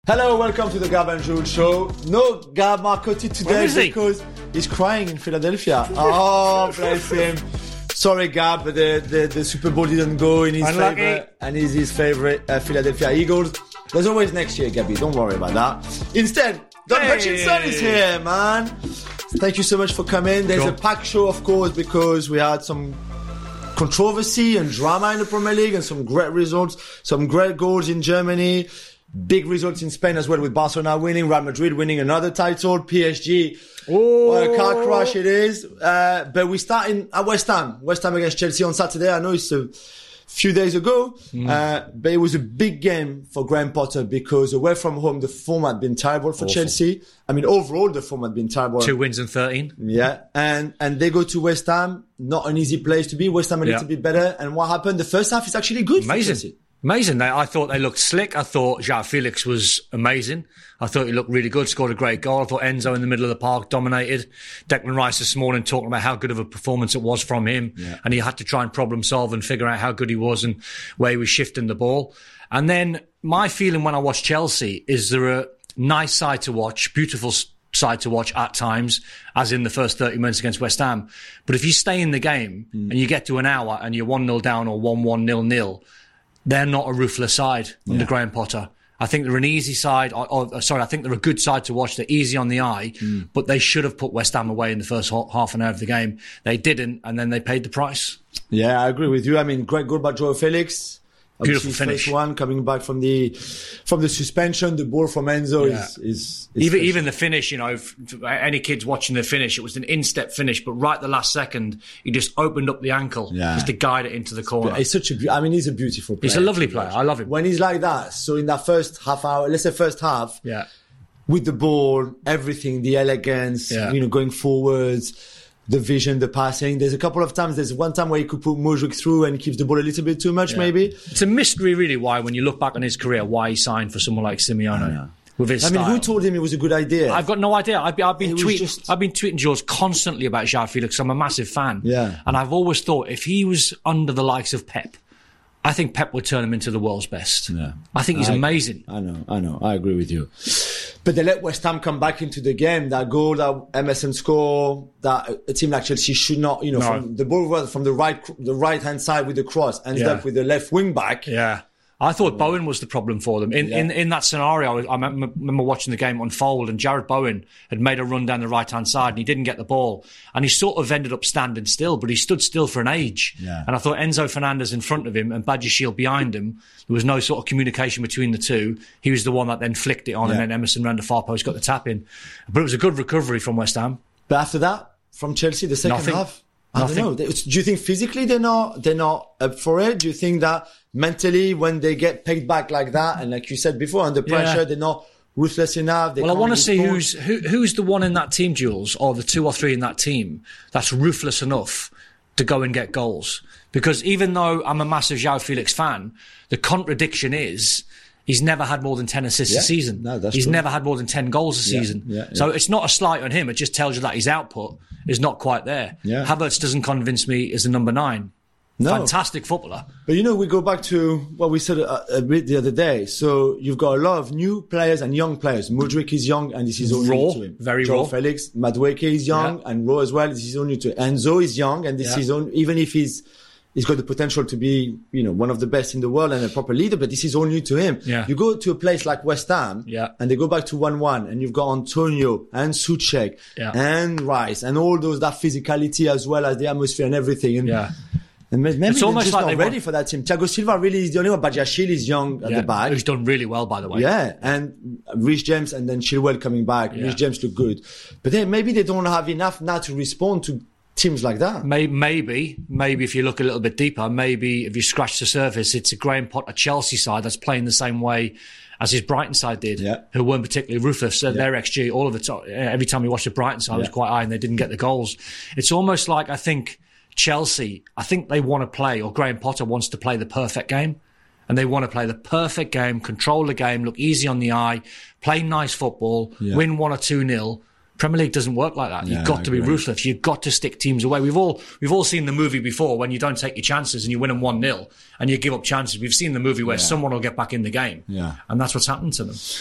Hello, welcome to the Gab and Jules show. No Gab Marcotti today because he's crying in Philadelphia. Oh, bless him. Sorry, Gab, but the Super Bowl didn't go in his favour, and he's his favourite Philadelphia Eagles. There's always next year, Gabby. Don't worry about that. Instead, Don Hutchinson is here, man. Thank you so much for coming. There's a packed show, of course, because we had some controversy and drama in the Premier League and some great results, some great goals in Germany. Big results in Spain as well, with Barcelona winning, Real Madrid winning another title, PSG. What a car crash it is. But we start at West Ham. West Ham against Chelsea on Saturday. I know it's a few days ago, but it was a big game for Graham Potter because away from home, the form had been terrible for Chelsea. I mean, overall, the form had been terrible. 2 wins and 13. Yeah. And they go to West Ham. Not an easy place to be. West Ham a little bit better. And what happened? The first half is actually good for Chelsea. Amazing. I thought they looked slick. I thought João Felix was amazing. I thought he looked really good, scored a great goal. I thought Enzo in the middle of the park dominated. Declan Rice this morning talking about how good of a performance it was from him. Yeah. And he had to try and problem solve and figure out how good he was and where he was shifting the ball. And then my feeling when I watch Chelsea is they're a nice side to watch, beautiful side to watch at times, as in the first 30 minutes against West Ham. But if you stay in the game and you get to an hour and you're 1-0 down or 1-1, 0-0, they're not a ruthless side under Graham Potter. I think they're an easy side. I think they're a good side to watch. They're easy on the eye, but they should have put West Ham away in the first half an hour of the game. They didn't, and then they paid the price. Yeah, I agree with you. I mean, great goal by João Felix. Beautiful finish. First one coming back from the suspension. The ball from Enzo is even the finish. You know, for any kids watching the finish, it was an instep finish, but right at the last second, he just opened up the ankle just to guide it into the corner. It's such a. I mean, he's a beautiful player. He's a lovely player. I love him when he's like that. So in that first half hour, let's say first half, with the ball, everything, the elegance, going forwards. The vision, the passing. There's a couple of times. There's one time where he could put Modric through and keeps the ball a little bit too much, maybe. It's a mystery, really, why, when you look back on his career, why he signed for someone like Simeone. With his style. Who told him it was a good idea? I've got no idea. I've been tweeting George constantly about João Felix. I'm a massive fan. Yeah. And I've always thought if he was under the likes of Pep, I think Pep would turn him into the world's best. Yeah. I think he's amazing. I know. I agree with you. But they let West Ham come back into the game. That goal that Emerson score, that a team like Chelsea should not, from the ball from the right hand side with the cross, ended up with the left wing back. Yeah. I thought Bowen was the problem for them. In that scenario, I remember watching the game unfold, and Jared Bowen had made a run down the right-hand side, and he didn't get the ball. And he sort of ended up standing still, but he stood still for an age. Yeah. And I thought Enzo Fernandez in front of him and Badiashile behind him, there was no sort of communication between the two. He was the one that then flicked it on, and then Emerson ran the far post, got the tap in. But it was a good recovery from West Ham. But after that, from Chelsea, the second half? I don't know. Do you think physically they're not up for it? Do you think that mentally, when they get pegged back like that, and like you said before, under pressure, they're not ruthless enough? Well, I want to see who's the one in that team, Jules, or the 2 or 3 in that team that's ruthless enough to go and get goals. Because even though I'm a massive João Felix fan, the contradiction is he's never had more than 10 assists a season. No, that's He's true. never had more than 10 goals a season. So it's not a slight on him. It just tells you that his output is not quite there. Yeah. Havertz doesn't convince me as a number 9. No. Fantastic footballer. But we go back to what we said a bit the other day. So you've got a lot of new players and young players. Modric is young, and this is all new to him. Very raw. Felix, Madueke is young and raw as well. This is all new to him. Enzo is young, and this is even if he's got the potential to be, one of the best in the world and a proper leader, but this is all new to him. Yeah. You go to a place like West Ham, and they go back to 1-1, and you've got Antonio and Souček and Rice and all that physicality as well as the atmosphere and everything. And maybe it's almost like they're ready for that team. Thiago Silva really is the only one. Badiashile is young at the back. Who's done really well, by the way. Yeah, and Reece James and then Chilwell coming back. Reece James look good. But then maybe they don't have enough now to respond to teams like that. Maybe if you look a little bit deeper, maybe if you scratch the surface, it's a Graham Potter Chelsea side that's playing the same way as his Brighton side did, who weren't particularly ruthless. Their XG, all of the time, every time you watch the Brighton side, was quite high, and they didn't get the goals. It's almost like, I think, Chelsea, I think they want to play, or Graham Potter wants to play the perfect game. And they want to play the perfect game, control the game, look easy on the eye, play nice football, win 1 or 2-0. Premier League doesn't work like that. You've got to be ruthless. You've got to stick teams away. We've all seen the movie before when you don't take your chances and you win them 1-0 and you give up chances. We've seen the movie where someone will get back in the game. Yeah. And that's what's happened to them.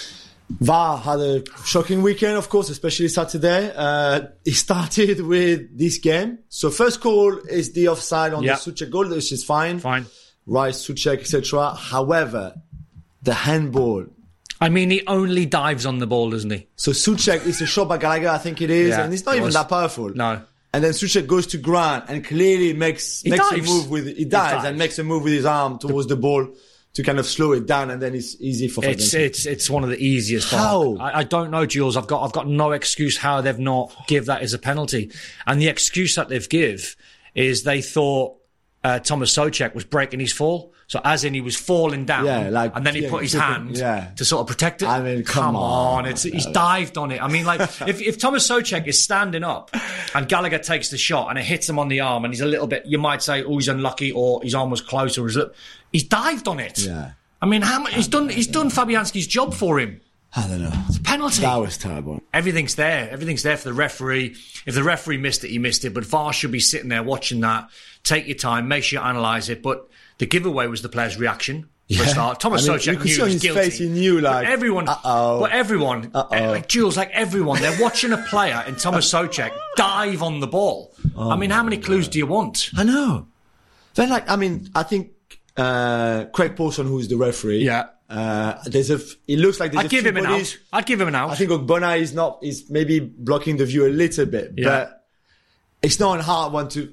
VAR had a shocking weekend, of course, especially Saturday. It started with this game. So first call is the offside on the Souček goal, which is fine. Rice, Souček, etc. However, the handball. I mean, he only dives on the ball, doesn't he? So Souček is a shot by Gallagher, I think it is, and it's not even that powerful. No. And then Souček goes to Grant and clearly makes a move with he dives and makes a move with his arm towards the ball to kind of slow it down, and then it's easy for Fabianski. It's one of the easiest. How? I don't know, Jules. I've got no excuse how they've not give that as a penalty. And the excuse that they've give is they thought Thomas Souček was breaking his fall. So as in he was falling down, and then he put his hand to sort of protect it. I mean, come on. He's dived on it. I mean, like, if Thomas Souček is standing up and Gallagher takes the shot and it hits him on the arm and he's a little bit, you might say, oh, he's unlucky or his arm was close or he's dived on it. Yeah. I mean, how much, he's done Fabianski's job for him. I don't know. It's a penalty. That was terrible. Everything's there. Everything's there for the referee. If the referee missed it, he missed it. But VAR should be sitting there watching that. Take your time. Make sure you analyse it. But the giveaway was the player's reaction for a start. Thomas Souček knew he was guilty. Face, he knew, like, but everyone, like Jules, like everyone, they're watching a player in Thomas Souček dive on the ball. I mean, how many clues do you want? I know. Then, like, I mean, I think Craig Pawson, who's the referee, it looks like there's I'd give him an out. I'd give him an out. I think Ogbonna is maybe blocking the view a little bit, but it's not a hard one to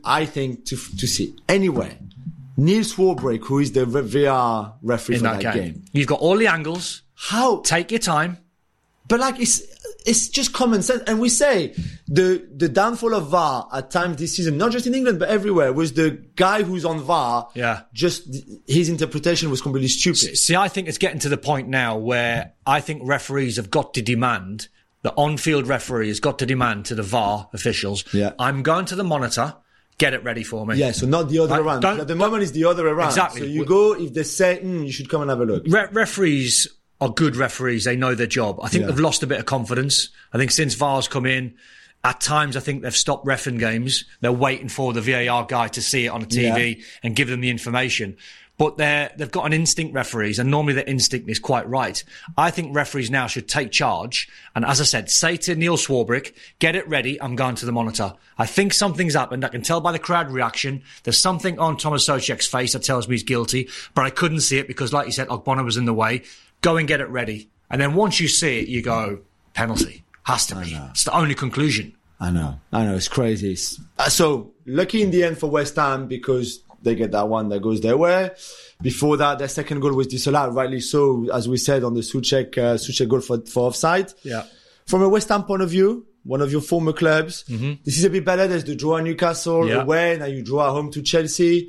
see. Anyway, Neil Swarbrick, who is the VR referee for that game. You've got all the angles. How? Take your time. But like, it's just common sense. And we say the downfall of VAR at times this season, not just in England, but everywhere, was the guy who's on VAR. Yeah. Just his interpretation was completely stupid. See, I think it's getting to the point now where I think referees have got to demand, the on-field referee has got to demand to the VAR officials, I'm going to the monitor, get it ready for me. Yeah, so not the other around. At the moment, it's the other around. Exactly. So you go, if they say, you should come and have a look. Referees are good referees. They know their job. I think they've lost a bit of confidence. I think since VAR's come in, at times I think they've stopped reffing games. They're waiting for the VAR guy to see it on a TV and give them the information. But they've got an instinct, referees, and normally their instinct is quite right. I think referees now should take charge. And as I said, say to Neil Swarbrick, get it ready, I'm going to the monitor. I think something's happened. I can tell by the crowd reaction. There's something on Thomas Souček's face that tells me he's guilty, but I couldn't see it because, like you said, Ogbonna was in the way. Go and get it ready. And then once you see it, you go, penalty. Has to be. It's the only conclusion. I know. It's crazy. So, lucky in the end for West Ham because they get that one that goes their way. Before that, their second goal was disallowed, rightly so, as we said, on the Souček goal for offside. Yeah. From a West Ham point of view, one of your former clubs, this is a bit better. There's the draw at Newcastle away, now you draw at home to Chelsea.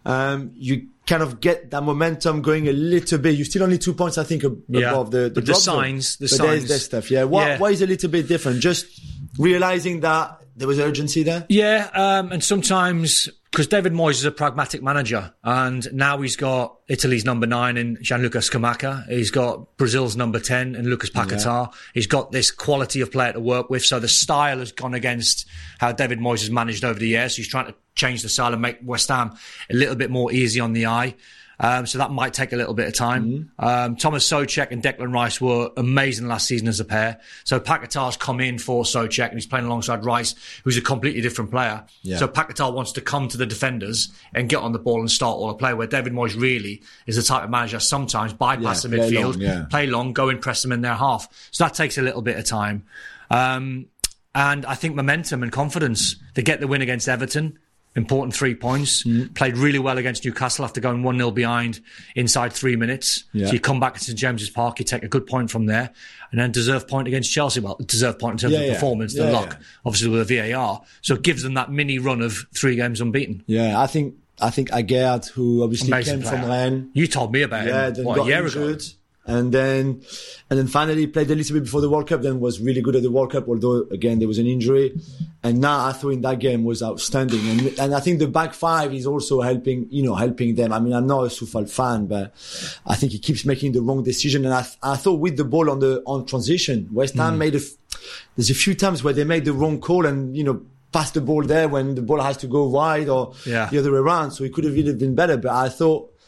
You kind of get that momentum going a little bit. You're still only 2 points, I think, above the drop signs. But there's stuff. Why is it a little bit different? Just realizing that there was urgency there? Yeah, and sometimes, because David Moyes is a pragmatic manager, and now he's got Italy's number 9 in Gianluca Scamacca. He's got Brazil's number 10 in Lucas Paquetá. He's got this quality of player to work with. So the style has gone against how David Moyes has managed over the years. So he's trying to change the style and make West Ham a little bit more easy on the eye. So that might take a little bit of time. Thomas Souček and Declan Rice were amazing last season as a pair. So Paquetá's come in for Souček and he's playing alongside Rice, who's a completely different player. Yeah. So Paquetá wants to come to the defenders and get on the ball and start all the play, where David Moyes really is the type of manager sometimes bypass the midfield, play long, go and press them in their half. So that takes a little bit of time. And I think momentum and confidence. They get the win against Everton. Important 3 points. Played really well against Newcastle after going 1-0 behind inside 3 minutes. So you come back to St James's Park, you take a good point from there, and then deserved point against Chelsea. Well, deserved point in terms of performance, the luck, obviously with the VAR. So it gives them that mini run of 3 games unbeaten. Yeah, I think Aguerd, who obviously came from Rennes. You told me about him a year ago. And then finally played a little bit before the World Cup, then was really good at the World Cup, although again, there was an injury. And now I thought in that game was outstanding. And I think the back five is also helping them. I mean, I'm not a Soufal fan, but I think he keeps making the wrong decision. And I thought with the ball on transition, West Ham there's a few times where they made the wrong call and, pass the ball there when the ball has to go wide or the other way around. So it could have really been better. But I thought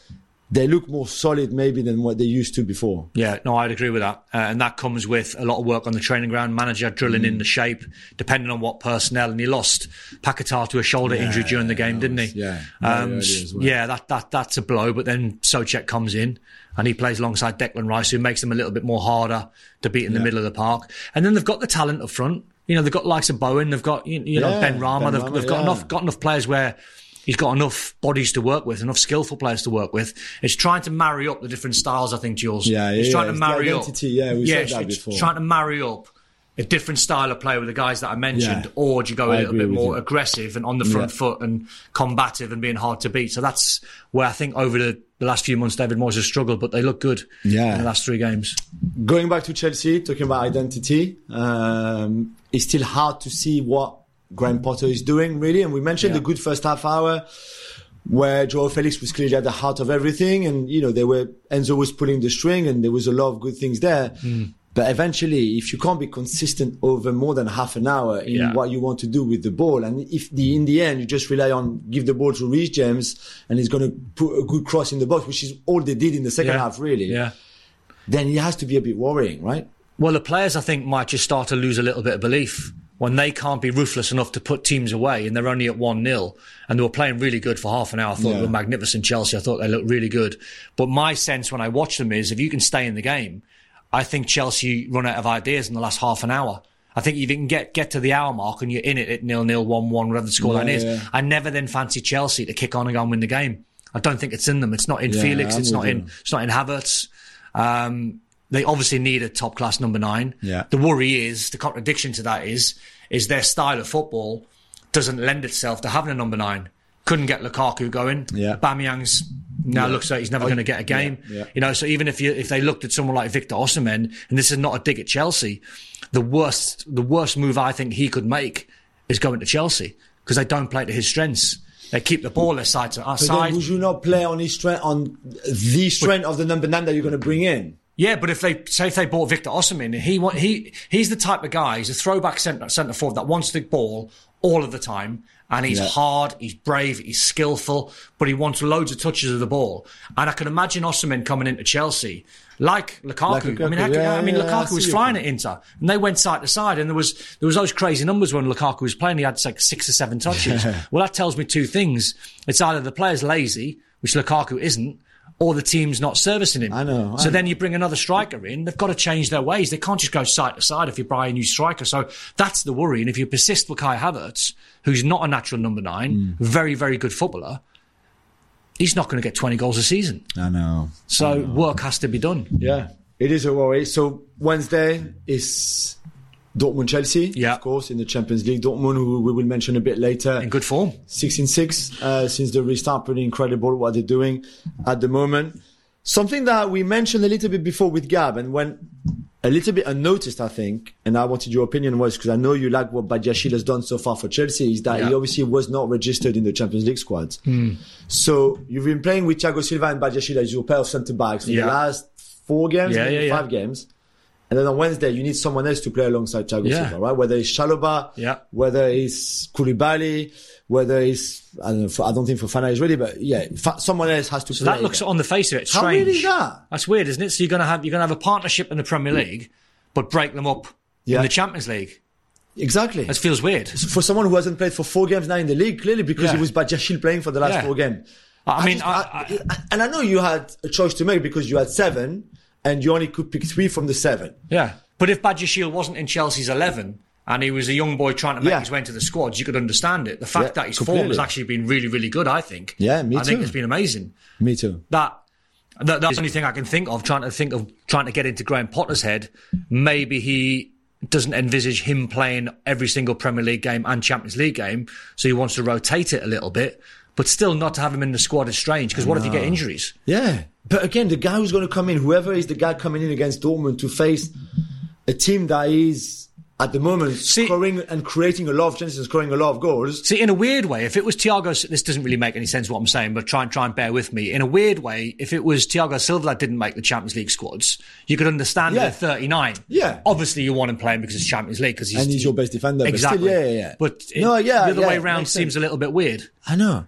they look more solid maybe than what they used to before. Yeah, no, I'd agree with that. And that comes with a lot of work on the training ground, manager drilling in the shape, depending on what personnel. And he lost Paquetá to a shoulder injury during the game, didn't he? Yeah. Yeah, that's a blow. But then Souček comes in and he plays alongside Declan Rice, who makes them a little bit more harder to beat in the middle of the park. And then they've got the talent up front. You know, they've got likes of Bowen, they've got, you know, Ben Rama. They've got enough players where he's got enough bodies to work with, enough skillful players to work with. It's trying to marry up the different styles, I think, Jules. It's trying to marry up. We said that before. It's trying to marry up a different style of play with the guys that I mentioned, or do you go a little bit more aggressive and on the front foot and combative and being hard to beat? So that's where I think over the last few months, David Moyes has struggled, but they look good in the last 3 games. Going back to Chelsea, talking about identity, it's still hard to see what Graham Potter is doing, really. And we mentioned the good first half hour where Joao Felix was clearly at the heart of everything. And, you know, Enzo was pulling the string and there was a lot of good things there. But eventually, if you can't be consistent over more than half an hour in what you want to do with the ball, and if in the end you just rely on give the ball to Reece James and he's going to put a good cross in the box, which is all they did in the second half, really, then it has to be a bit worrying, right? Well, the players, I think, might just start to lose a little bit of belief when they can't be ruthless enough to put teams away and they're only at 1-0 and they were playing really good for half an hour. I thought they were magnificent, Chelsea. I thought they looked really good. But my sense when I watch them is if you can stay in the game, I think Chelsea run out of ideas in the last half an hour. I think if you can get to the hour mark and you're in it at 0-0, 1-1, whatever the scoreline is, I never then fancy Chelsea to kick on and go and win the game. I don't think it's in them. It's not in Felix. It's not in Havertz. They obviously need a top-class number 9. Yeah. The worry is, the contradiction to that is their style of football doesn't lend itself to having a number 9. Couldn't get Lukaku going. Yeah. Aubameyang's now looks like he's never going to get a game. Yeah. You know, so even if they looked at someone like Victor Osimhen, and this is not a dig at Chelsea, the worst move I think he could make is going to Chelsea because they don't play to his strengths. They keep the ball their side to our side. Would you not play on his strength, on the strength of the number 9 that you're going to bring in? Yeah, but if they bought Victor Osimhen, he's the type of guy, he's a throwback centre forward that wants the ball all of the time, and he's hard, he's brave, he's skillful, but he wants loads of touches of the ball. And I can imagine Osimhen coming into Chelsea like Lukaku. Lukaku was flying at Inter, and they went side to side, and there was those crazy numbers when Lukaku was playing. He had like 6 or 7 touches. Well, that tells me 2 things. It's either the player's lazy, which Lukaku isn't, or the team's not servicing him. I know. Then you bring another striker in, they've got to change their ways. They can't just go side to side if you buy a new striker. So that's the worry. And if you persist with Kai Havertz, who's not a natural number 9, very, very good footballer, he's not going to get 20 goals a season. I know. So work has to be done. Yeah, it is a worry. So Wednesday is Dortmund-Chelsea, of course, in the Champions League. Dortmund, who we will mention a bit later. In good form. 6-6 since the restart. Pretty incredible what they're doing at the moment. Something that we mentioned a little bit before with Gab and went a little bit unnoticed, I think, and I wanted your opinion was, because I know you like what Badiashile has done so far for Chelsea, is that he obviously was not registered in the Champions League squad. So you've been playing with Thiago Silva and Badiashile as your pair of centre-backs for the last 4 games, 5 games. And then on Wednesday, you need someone else to play alongside Thiago Silva, right? Whether it's Chalobah, whether it's Koulibaly, whether it's, I don't think Fofana is ready, but someone else has to play. So that looks on the face of it strange. How weird is that? That's weird, isn't it? So you're going to have a partnership in the Premier League, but break them up in the Champions League. Exactly. That feels weird. For someone who hasn't played for 4 games now in the league, clearly because it was Badiashile playing for the last 4 games. And I know you had a choice to make because you had 7, and you only could pick 3 from the 7. Yeah. But if Badiashile wasn't in Chelsea's 11 and he was a young boy trying to make his way into the squads, you could understand it. The fact that his form has actually been really, really good, I think. Yeah, me too. I think it's been amazing. Me too. That's the only thing I can think of, trying to get into Graham Potter's head. Maybe he doesn't envisage him playing every single Premier League game and Champions League game, so he wants to rotate it a little bit. But still, not to have him in the squad is strange, because what if you get injuries? Yeah. But again, the guy who's going to come in, whoever is the guy coming in against Dortmund to face a team that is, at the moment, scoring and creating a lot of chances and scoring a lot of goals. See, in a weird way, if it was Thiago, this doesn't really make any sense what I'm saying, but try and bear with me. In a weird way, if it was Thiago Silva that didn't make the Champions League squads, you could understand it at 39. Yeah. Obviously, you want him playing because it's Champions League. And he's your best defender. Exactly. But still, the other way around seems a little bit weird. I know.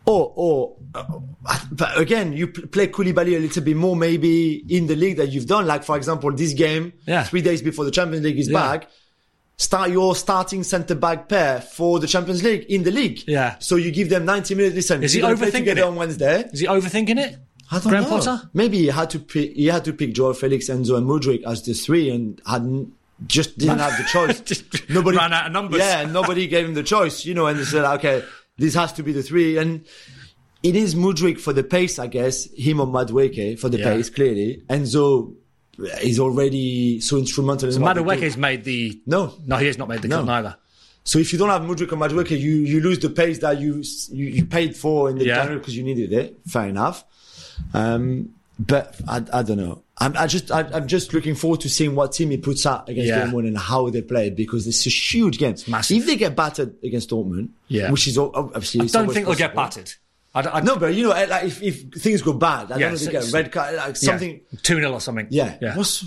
But again, you play Koulibaly a little bit more maybe in the league that you've done. Like, for example, this game, 3 days before the Champions League is back, start your starting centre-back pair for the Champions League in the league. Yeah. So you give them 90 minutes. Listen, is he overthinking it on Wednesday? Is he overthinking it? I don't know. Potter? Maybe he had to pick Joao Felix, Enzo and Mudryk as the three and didn't have the choice. Nobody ran out of numbers. Yeah, nobody gave him the choice, and they said, okay, this has to be the three. And it is Mudryk for the pace, I guess, him or Madueke for the pace, clearly. Enzo is already so instrumental. So Madueke's made the... No, he has not made the cut either. So if you don't have Mudryk or Madueke, you lose the pace that you paid for in the January because you needed it. Fair enough. But I don't know. I'm just looking forward to seeing what team he puts out against Dortmund and how they play, because it's a huge game. It's massive. If they get battered against Dortmund, which is obviously... I don't think they'll get battered. No, but like if things go bad, I don't know if they get a red card, like something 2-0 or something. Yeah.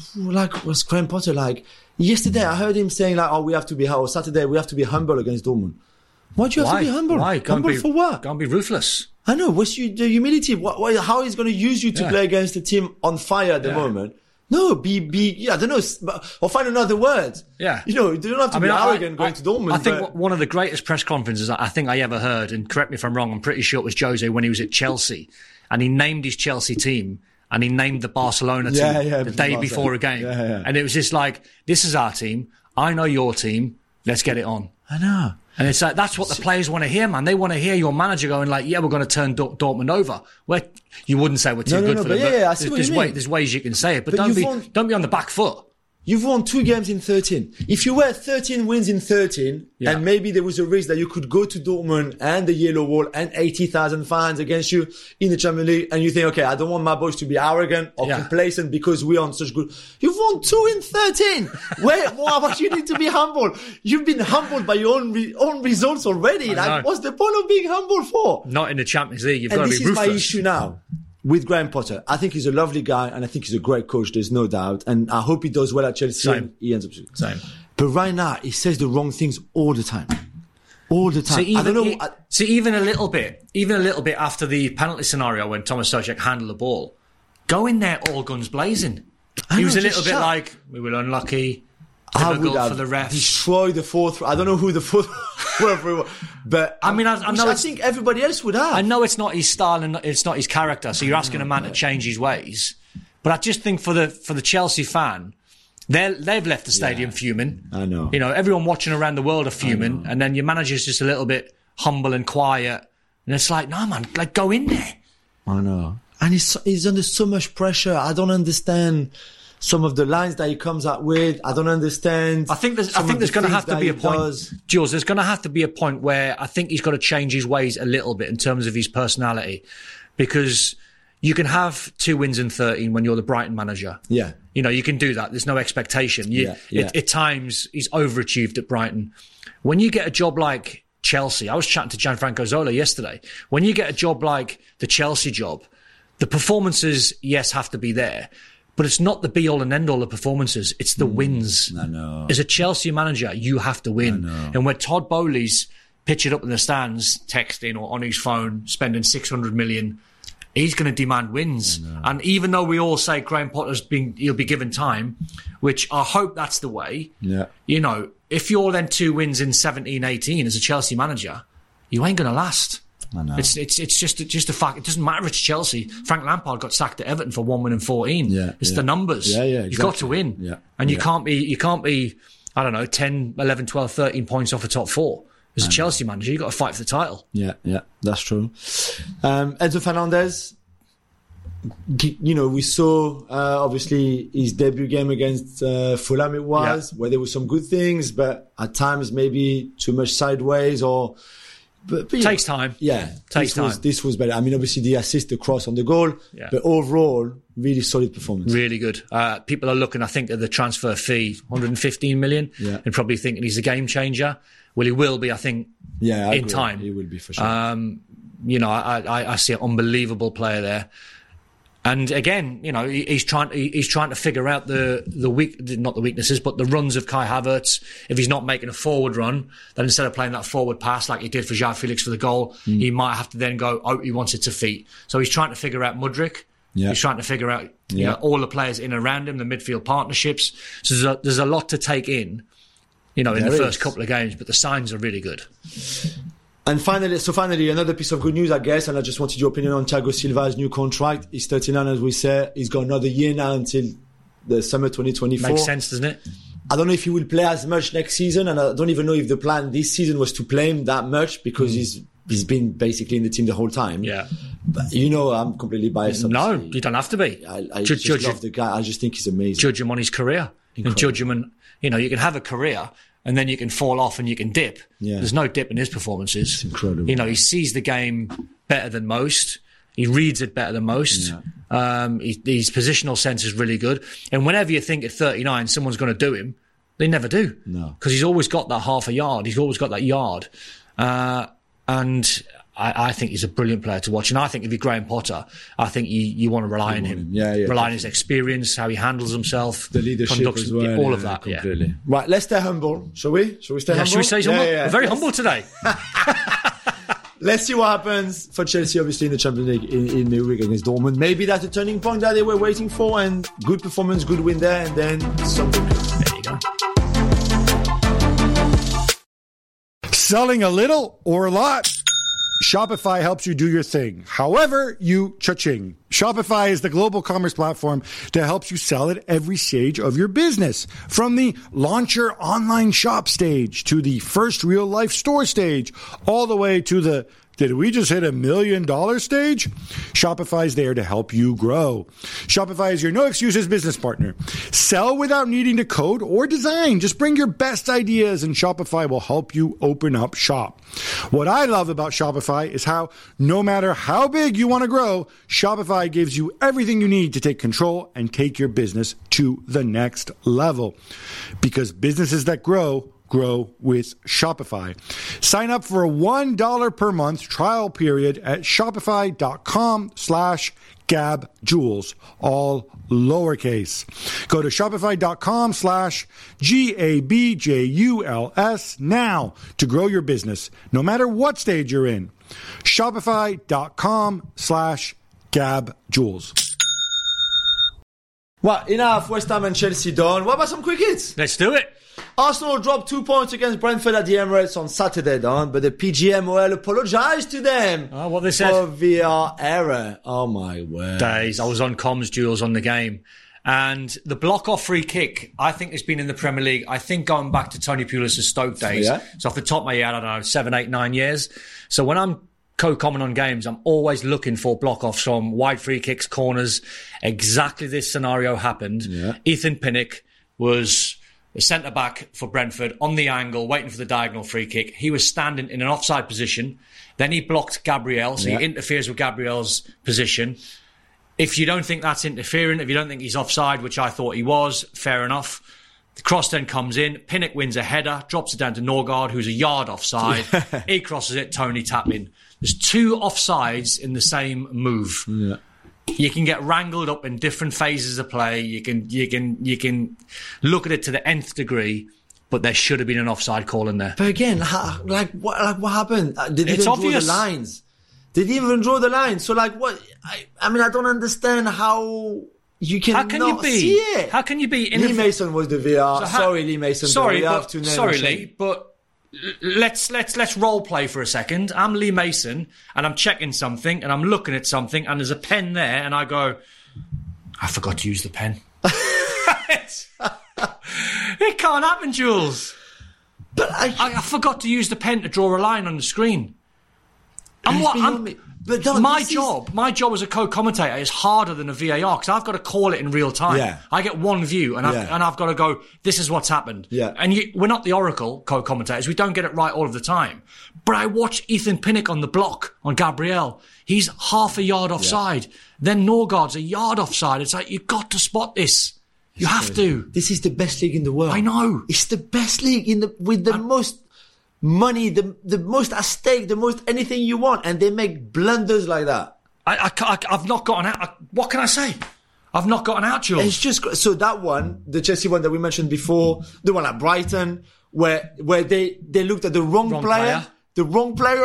What's Graham Potter like? Yesterday, I heard him saying like, we have to be, or Saturday we have to be humble against Dortmund. Why do you have to be humble? Why? Humble for what? Go and be ruthless. I know. What's the humility? How he's going to use you to play against a team on fire at the moment? No, I don't know, or find another word. Yeah. You don't have to be arrogant going to Dortmund. I think one of the greatest press conferences I think I ever heard, and correct me if I'm wrong, I'm pretty sure it was Jose when he was at Chelsea, and he named his Chelsea team, and he named the Barcelona team the day before a game. Yeah. And it was just like, this is our team, I know your team, let's get it on. I know. And it's like, that's what the players want to hear, man. They want to hear your manager going like, we're going to turn Dortmund over. Where you wouldn't say we're too good for them. I see what you mean. There's ways you can say it, but don't be on the back foot. You've won 2 games in 13. If you were 13 wins in 13, and maybe there was a risk that you could go to Dortmund and the Yellow Wall and 80,000 fans against you in the Champions League, and you think, okay, I don't want my boys to be arrogant or complacent because we are on such good... You've won 2 in 13! But you need to be humble. You've been humbled by your own results already. Like, what's the point of being humble for? Not in the Champions League. You've got to be ruthless. And this is my issue now with Graham Potter. I think he's a lovely guy and I think he's a great coach. There's no doubt. And I hope he does well at Chelsea. Same. He ends up... Same. But right now, he says the wrong things all the time. All the time. Even a little bit after the penalty scenario when Thomas Souček handled the ball, go in there all guns blazing. He was a little bit like, we were unlucky. I would have for the refs. Destroyed the fourth. I don't know who the fourth referee was, but I mean, I think everybody else would have. I know it's not his style and it's not his character. So you're asking a man to change his ways, but I just think for the Chelsea fan, they've left the stadium fuming. I know. Everyone watching around the world are fuming, and then your manager's just a little bit humble and quiet, and it's like, no man, like go in there. I know, and he's under so much pressure. I don't understand some of the lines that he comes out with. I don't understand. I think there's going to have to be a point, Jules, there's going to have to be a point where I think he's got to change his ways a little bit in terms of his personality, because you can have 2 wins in 13 when you're the Brighton manager. Yeah. You can do that. There's no expectation. At times, he's overachieved at Brighton. When you get a job like Chelsea, I was chatting to Gianfranco Zola yesterday. When you get a job like the Chelsea job, the performances, yes, have to be there. But it's not the be-all and end-all of performances. It's the wins. I know. As a Chelsea manager, you have to win. And when Todd Bowley's pictured up in the stands, texting or on his phone, spending 600 million, he's going to demand wins. And even though we all say Graham Potter's he'll be given time, which I hope that's the way. Yeah. If you're then 2 wins in 17-18 as a Chelsea manager, you ain't going to last. I know. It's just a fact. It doesn't matter if it's Chelsea. Frank Lampard got sacked at Everton for 1 win in 14. It's the numbers. Exactly. You've got to win. Yeah. And you can't be, I don't know, 10, 11, 12, 13 points off the top 4. As a Chelsea manager, you've got to fight for the title. Yeah, that's true. Enzo Fernandez, we saw obviously his debut game against Fulham where there were some good things, but at times maybe too much sideways But takes time. Yeah. Takes time. This was better. I mean, obviously the assist, the cross on the goal, but overall, really solid performance. Really good. People are looking, I think, at the transfer fee, 115 million, and probably thinking he's a game changer. Well, he will be, I think, in time. He will be for sure. I see an unbelievable player there. And again, you know, he's trying to figure out not the weaknesses, but the runs of Kai Havertz. If he's not making a forward run, then instead of playing that forward pass like he did for João Felix for the goal, he might have to then go, he wants it to feet. So he's trying to figure out Mudryk. Yeah. He's trying to figure out you know, all the players in and around him, the midfield partnerships. So there's a lot to take in, you know, in the first couple of games, but the signs are really good. And finally, another piece of good news, I guess, and I just wanted your opinion on Thiago Silva's new contract. He's 39, as we say. He's got another year now until the summer 2024. Makes sense, doesn't it? I don't know if he will play as much next season, and I don't even know if the plan this season was to play him that much, because he's been basically in the team the whole time. Yeah. But, you know, I'm completely biased. No, you don't have to be. I just love the guy. I just think he's amazing. Judge him on his career. Incredible. And judge him on, you know, you can have a career and then you can fall off and you can dip. Yeah. There's no dip in his performances. It's incredible. You know, he sees the game better than most. He reads it better than most. Yeah. His positional sense is really good. And whenever you think at 39 someone's going to do him, they never do. No. Because he's always got that half a yard. He's always got that yard. And I think he's a brilliant player to watch. And I think if you're Graham Potter, I think you want to rely on him. Rely on his experience, how he handles himself. The leadership as well. All of that, completely. Yeah. Right, let's stay humble, shall we? Shall we stay humble? Should we stay humble? We're very humble today. Let's see what happens for Chelsea, obviously, in the Champions League in midweek against Dortmund. Maybe that's a turning point that they were waiting for, and good performance, good win there, and then something good. There you go. Selling a little or a lot? Shopify helps you do your thing. However, you cha-ching. Shopify is the global commerce platform that helps you sell at every stage of your business. From the launch your online shop stage to the first real life store stage, all the way to the did we just hit $1 million stage? Shopify is there to help you grow. Shopify is your no excuses business partner. Sell without needing to code or design. Just bring your best ideas and Shopify will help you open up shop. What I love about Shopify is how no matter how big you want to grow, Shopify gives you everything you need to take control and take your business to the next level. Because businesses that grow with Shopify. Sign up for a $1 per month trial period at shopify.com/GabJules, all lowercase. Go to shopify.com/GABJULS now to grow your business, no matter what stage you're in. Shopify.com/GabJules. Well, enough West Ham and Chelsea done. What about some quick hits? Let's do it. Arsenal dropped 2 points against Brentford at the Emirates on Saturday, Don, but the PGMOL apologised to them what they said? for VR error. Oh, my word. Days. I was on comms, Jules, on the game. And the block-off free kick, I think, has been in the Premier League, I think, going back to Tony Pulis' Stoke days. Yeah. So off the top of my head, I don't know, 7, 8, 9 years. So when I'm co-comment on games, I'm always looking for block-offs from wide free kicks, corners. Exactly this scenario happened. Yeah. Ethan Pinnock was the centre-back for Brentford on the angle, waiting for the diagonal free kick. He was standing in an offside position. Then he blocked Gabriel, so he interferes with Gabriel's position. If you don't think that's interfering, if you don't think he's offside, which I thought he was, fair enough. The cross then comes in. Pinnock wins a header, drops it down to Norgard, who's a yard offside. He crosses it, Tony tap in. There's 2 offsides in the same move. Yeah. You can get wrangled up in different phases of play. You can look at it to the nth degree, but there should have been an offside call in there. But again, what happened? They didn't draw the lines. They didn't even draw the lines. So what? I mean, I don't understand how you can see it. How can you be? Lee Mason was the VR. Sorry, Lee Mason. Sorry, Lee, but. Let's role play for a second. I'm Lee Mason and I'm checking something and I'm looking at something and there's a pen there and I go, I forgot to use the pen. It can't happen, Jules. But I forgot to use the pen to draw a line on the screen. My job as a co-commentator is harder than a VAR because I've got to call it in real time. Yeah. I get one view and I've got to go, this is what's happened. Yeah. And we're not the Oracle co-commentators. We don't get it right all of the time. But I watch Ethan Pinnock on the block on Gabriel. He's half a yard offside. Yeah. Then Norgard's a yard offside. It's like, you've got to spot this. You have to. This is the best league in the world. I know. It's the best league with the most money, the most at stake, the most anything you want, and they make blunders like that. I've not gotten out. What can I say? I've not gotten out, Jules. It's just so that one, the Chelsea one that we mentioned before, the one at Brighton, where they looked at the wrong player. The wrong player.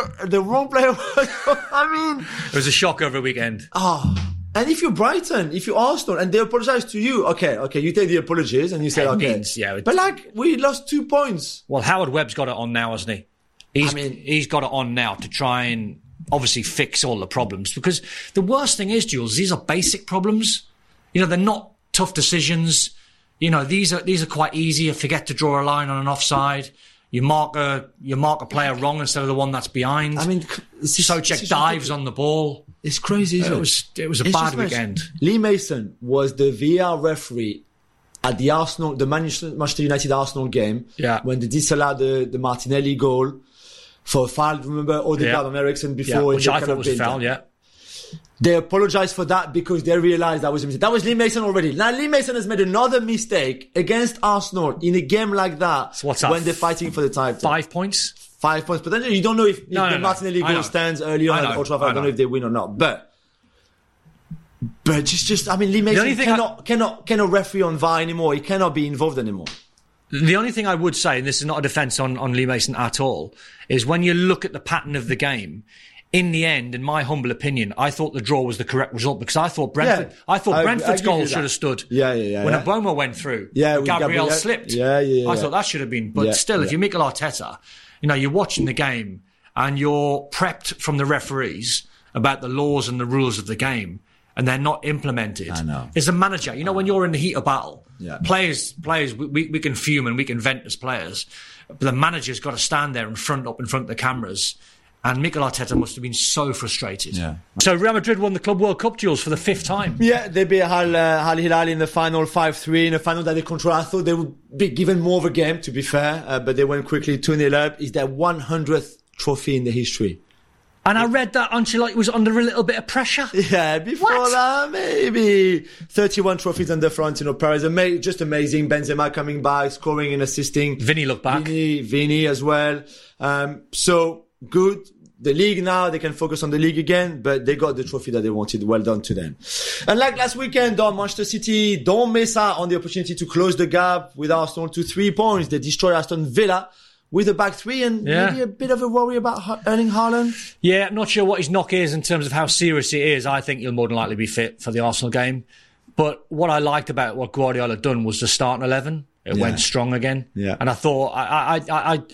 I mean, it was a shock over the weekend. And if you're Brighton, if you're Arsenal, and they apologise to you, okay, you take the apologies and you say, but we lost 2 points. Well, Howard Webb's got it on now, hasn't he? He's got it on now to try and obviously fix all the problems, because the worst thing is, Jules, these are basic problems. They're not tough decisions. These are quite easy. You forget to draw a line on an offside. You mark a player wrong instead of the one that's behind. I mean, Souček dives on the ball. It's crazy, isn't it? It was a bad weekend. Lee Mason was the VAR referee at the Manchester United Arsenal game when they disallowed the Martinelli goal for a foul. Remember Odegaard on Eriksen before? Which I thought was a foul, They apologized for that because they realized that was a mistake. That was Lee Mason already. Now Lee Mason has made another mistake against Arsenal in a game like that. So what's that? When they're fighting for the title. 5 points? 5 points. But then you don't know if the Martinelli goal stands early on at Old Trafford. I don't know if they win or not. But just I mean, Lee Mason cannot referee on VAR anymore. He cannot be involved anymore. The only thing I would say, and this is not a defence on Lee Mason at all, is when you look at the pattern of the game, in the end, in my humble opinion, I thought the draw was the correct result, because I thought Brentford's goal should have stood. When Obama went through, Gabriel slipped. I thought that should have been. But still, if you're Mikel Arteta, you're watching the game and you're prepped from the referees about the laws and the rules of the game, and they're not implemented. I know. As a manager, when you're in the heat of battle, players, we can fume and we can vent as players, but the manager's got to stand there and front of the cameras. And Mikel Arteta must have been so frustrated. Yeah. So Real Madrid won the Club World Cup, Jules, for the 5th time. Yeah, they beat Al Hilal in the final 5-3, in a final that they controlled. I thought they would be given more of a game, to be fair, but they went quickly 2-0 up. It's their 100th trophy in the history. And I read that Ancelotti was under a little bit of pressure. Yeah, before that, maybe 31 trophies under Florentino Perez. Just amazing. Benzema coming back, scoring and assisting. Vinny looked back. Vinny as well. So good. The league now, they can focus on the league again, but they got the trophy that they wanted. Well done to them. And like last weekend, Manchester City don't miss out on the opportunity to close the gap with Arsenal to 3 points. They destroy Aston Villa with a back three, and maybe a bit of a worry about Erling Haaland. Yeah, not sure what his knock is in terms of how serious it is. I think he'll more than likely be fit for the Arsenal game. But what I liked about what Guardiola done was the starting 11. It went strong again. Yeah. And I thought, I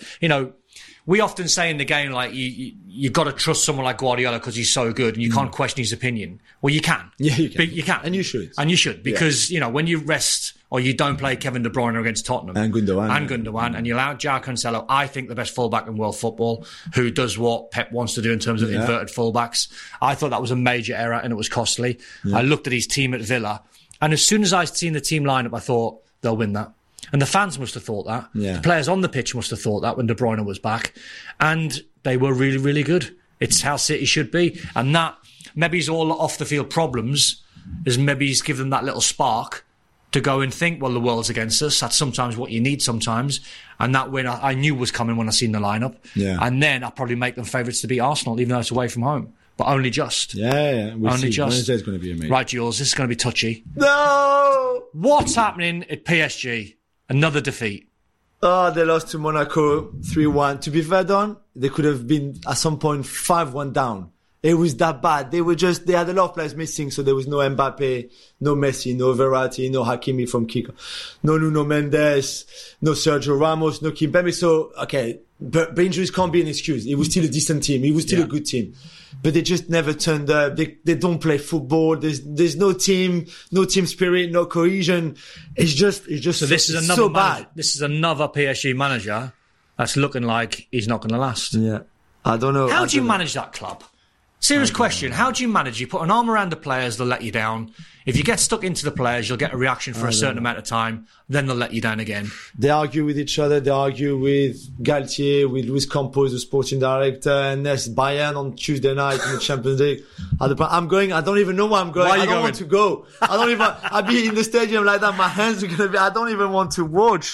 we often say in the game, like, you got to trust someone like Guardiola because he's so good and you can't question his opinion. Well, you can. Yeah, you can. But you can. And you should. And you should, because, when you rest or you don't play Kevin De Bruyne against Tottenham. And Gundogan. And you allow João Cancelo, I think the best fullback in world football, who does what Pep wants to do in terms of inverted fullbacks. I thought that was a major error and it was costly. Yeah. I looked at his team at Villa, and as soon as I'd seen the team lineup, I thought, they'll win that. And the fans must have thought that. Yeah. The players on the pitch must have thought that when De Bruyne was back. And they were really, really good. It's how City should be. And that, maybe it's all off the field problems, is maybe he's given them that little spark to go and think, well, the world's against us. That's sometimes what you need sometimes. And that win I knew was coming when I seen the lineup. Yeah. And then I'll probably make them favourites to beat Arsenal, even though it's away from home. But only just. Yeah. We'll only see. just. Wednesday's going to be amazing. Right, Jules, this is going to be touchy. No! What's happening at PSG? Another defeat. Oh, they lost to Monaco 3-1. To be fair, Don, they could have been at some point 5-1 down. It was that bad. They had a lot of players missing, so there was no Mbappe, no Messi, no Verratti, no Hakimi from kicker, no Nuno Mendes, no Sergio Ramos, no Kimpembe. So, okay, but injuries can't be an excuse. It was still a decent team. It was still a good team. But they just never turned up. They don't play football. There's no team spirit, no cohesion. It's just so this is another so bad. This is another PSG manager that's looking like he's not going to last. Yeah. I don't know. How do you manage that club? Serious question. How do you manage? You put an arm around the players, they'll let you down. If you get stuck into the players, you'll get a reaction for a certain amount of time. Then they'll let you down again. They argue with each other. They argue with Galtier, with Luis Campos, the sporting director, and there's Bayern on Tuesday night in the Champions League. I'm going. I don't even know where I'm going. I don't want to go. I'll be in the stadium like that. My hands are going to be. I don't even want to watch.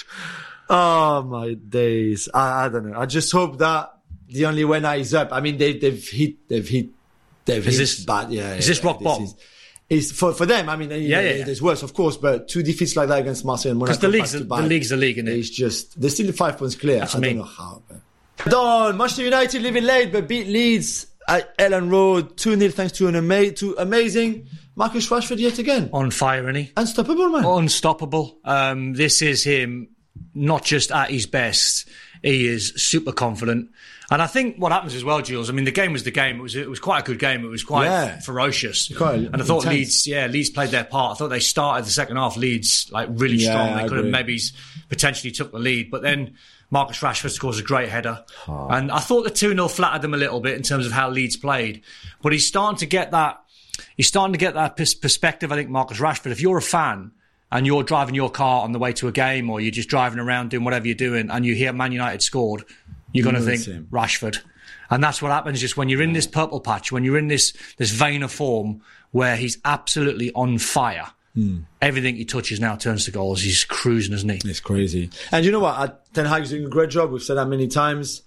Oh my days. I don't know. I just hope that the only winner is up. I mean, they've hit Is this rock bottom? Is for them. I mean, there's worse, of course, but 2 defeats like that against Marseille and Monaco. Because the league's the league, isn't it? It's just they're still 5 points clear. That's I don't know how. Don, Manchester United living late but beat Leeds at Ellen Road 2-0 thanks to amazing Marcus Rashford yet again. On fire, isn't he? Unstoppable, man. Unstoppable. This is him, not just at his best. He is super confident. And I think what happens as well, Jules, I mean, the game was the game. It was quite a good game. It was quite ferocious. And I thought Leeds played their part. I thought they started the second half, Leeds, like really strong. They could have maybe potentially took the lead. But then Marcus Rashford scores a great header. Oh. And I thought the 2-0 flattered them a little bit in terms of how Leeds played. But he's starting to get that perspective, I think, Marcus Rashford. If you're a fan and you're driving your car on the way to a game or you're just driving around doing whatever you're doing and you hear Man United scored, you're going to think Rashford. And that's what happens just when you're in this purple patch, when you're in this vein of form where he's absolutely on fire. Everything he touches now turns to goals. He's cruising, isn't he? It's crazy. And you know what? Ten Hag's doing a great job. We've said that many times.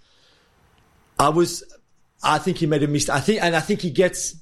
I think he made a mistake. I think he gets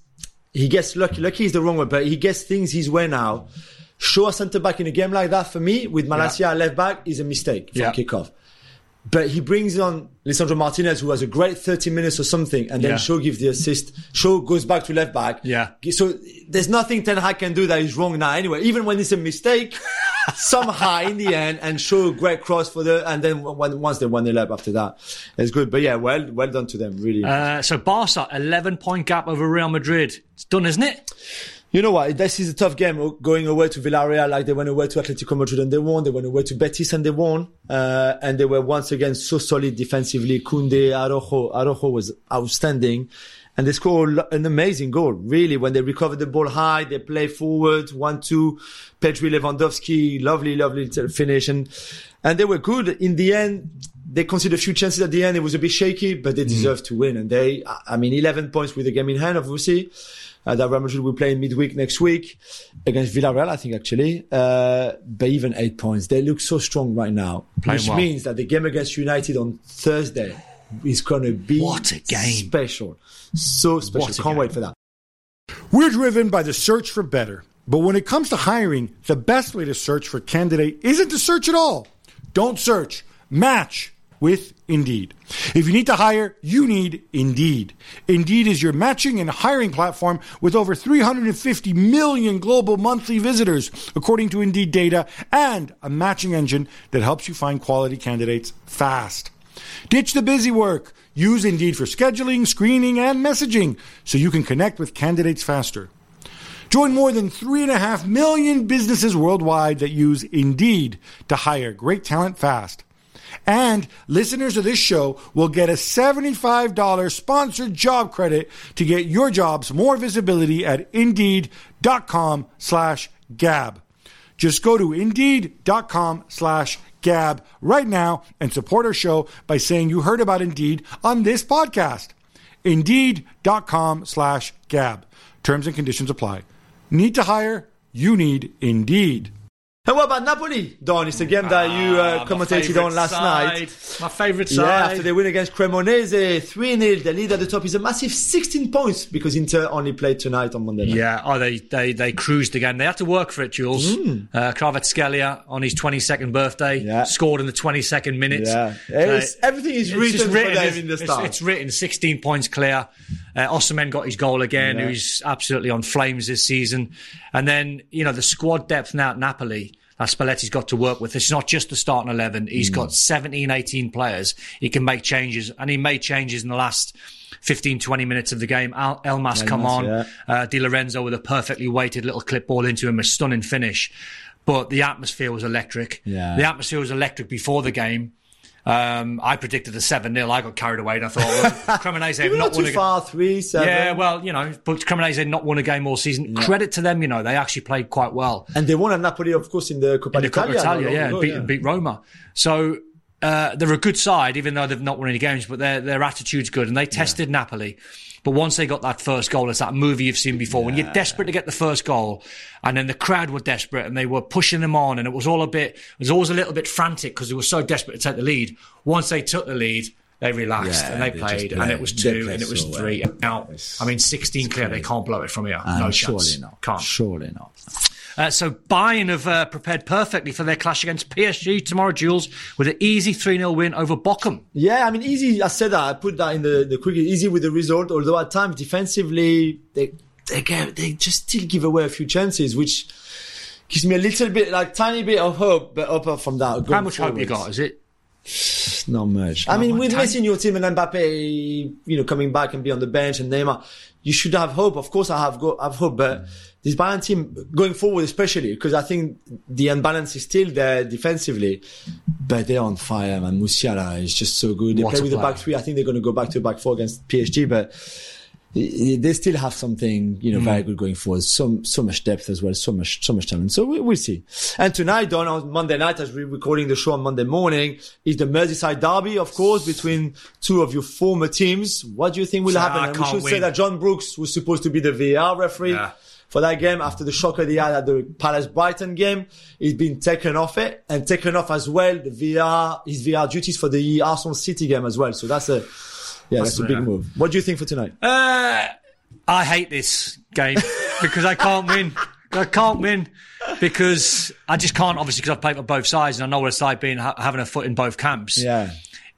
lucky. Lucky is the wrong word, but he gets things his way now. Show a centre-back in a game like that, for me, with Malacia at left-back, is a mistake from kickoff. But he brings on Lisandro Martinez, who has a great 30 minutes or something, and then Shaw gives the assist. Shaw goes back to left back. Yeah. So there's nothing Ten Hag can do that is wrong now anyway. Even when it's a mistake, somehow in the end, and Shaw great cross and then once they won the lap after that, it's good. But yeah, well done to them, really. So Barca, 11-point gap over Real Madrid. It's done, isn't it? You know what? This is a tough game going away to Villarreal, like they went away to Atletico Madrid and they won. They went away to Betis and they won. And they were once again so solid defensively. Koundé, Araujo was outstanding. And they scored an amazing goal, really. When they recovered the ball high, they play forward, 1-2. Pedri, Lewandowski, lovely finish. And they were good. In the end, they conceded a few chances at the end. It was a bit shaky, but they deserved to win. And 11 points with the game in hand, obviously. That Real Madrid will play in midweek next week against Villarreal, I think, actually. But even 8 points. They look so strong right now. Which means that the game against United on Thursday is going to be what a game. Special. So special. Can't wait for that. We're driven by the search for better. But when it comes to hiring, the best way to search for a candidate isn't to search at all. Don't search. Match with Indeed. If you need to hire, you need Indeed. Indeed is your matching and hiring platform with over 350 million global monthly visitors, according to Indeed data, and a matching engine that helps you find quality candidates fast. Ditch the busy work. Use Indeed for scheduling, screening, and messaging so you can connect with candidates faster. Join more than 3.5 million businesses worldwide that use Indeed to hire great talent fast. And listeners of this show will get a $75 sponsored job credit to get your jobs more visibility at Indeed.com/Gab. Just go to Indeed.com/Gab right now and support our show by saying you heard about Indeed on this podcast. Indeed.com/Gab. Terms and conditions apply. Need to hire? You need Indeed. And what about Napoli, Don? It's a game that you commentated on last night. My favourite side. Yeah, after they win against Cremonese, 3-0. The lead at the top is a massive 16 points because Inter only played tonight on Monday night. Yeah, they cruised again. They had to work for it, Jules. Kvaratskhelia on his 22nd birthday scored in the 22nd minute. Yeah, everything is written for them in the start. It's written, 16 points clear. Osimhen got his goal again, who's absolutely on flames this season. And then, the squad depth now at Napoli that Spalletti's got to work with. It's not just the starting 11. He's got 17, 18 players. He can make changes, and he made changes in the last 15, 20 minutes of the game. Elmas come on. Di Lorenzo with a perfectly weighted little clip ball into him, a stunning finish. But the atmosphere was electric. Yeah. The atmosphere was electric before the game. I predicted a 7-0. I got carried away and I thought, Cremonese have not won a game. 3-7. Yeah, well, but Cremonese had not won a game all season. Yeah. Credit to them, they actually played quite well. And they won at Napoli, of course, in the Coppa Italia, beat Roma. So they're a good side, even though they've not won any games, but their attitude's good. And they tested Napoli. But once they got that first goal, it's that movie you've seen before. When you're desperate to get the first goal, and then the crowd were desperate and they were pushing them on, and it was always a little bit frantic because they were so desperate to take the lead. Once they took the lead, They relaxed and they played, and it was 2 and it was 3. And now, 16 clear, they can't blow it from here. No chance. Surely not. Can't. Surely not. So Bayern have prepared perfectly for their clash against PSG tomorrow, Jules, with an easy 3-0 win over Bochum. Yeah, easy. I said that. I put that in the quick. Easy with the result, although at times defensively they just still give away a few chances, which gives me a little bit, tiny bit of hope. But apart from that, how much hope you got? Is it? Not much. With Messi in your team and Mbappe, coming back and be on the bench, and Neymar, you should have hope. Of course, I have hope, but this Bayern team going forward, especially because I think the unbalance is still there defensively, but they're on fire, man. Musiala is just so good. They play with the back 3. I think they're going to go back to back 4 against PSG, but they still have something, very good going forward. So much depth as well, so much talent. So we'll see. And tonight, on Monday night, as we're recording the show on Monday morning, is the Merseyside derby, of course, between two of your former teams. What do you think will happen? And we should say that John Brooks was supposed to be the VAR referee for that game after the shocker they had at the Palace-Brighton game. He's been taken off it, and taken off as well his VAR duties for the Arsenal City game as well. So that's a big move. What do you think for tonight? I hate this game because I can't win. I can't win because I just can't, obviously, because I've played on both sides and I know what it's like having a foot in both camps. Yeah.